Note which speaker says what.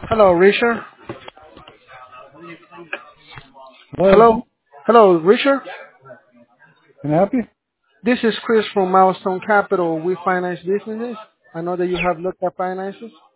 Speaker 1: Hello, Richard.
Speaker 2: Hello,
Speaker 1: Hello. Hello, Richard.
Speaker 2: can I help you?
Speaker 1: This is Chris from Milestone Capital. We finance businesses. I know that you have looked at finances.